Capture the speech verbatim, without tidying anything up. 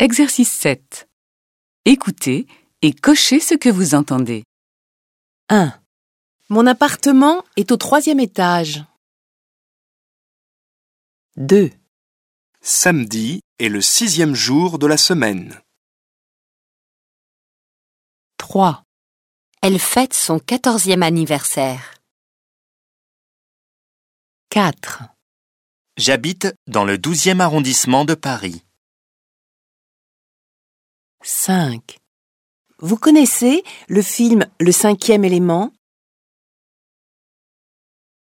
Exercice sept. Écoutez et cochez ce que vous entendez. un. Mon appartement est au troisième étage. deux. Samedi est le sixième jour de la semaine. trois. Elle fête son quatorzième anniversaire. quatre. J'habite dans le douzième arrondissement de Paris. cinq. Vous connaissez le film Le cinquième élément ?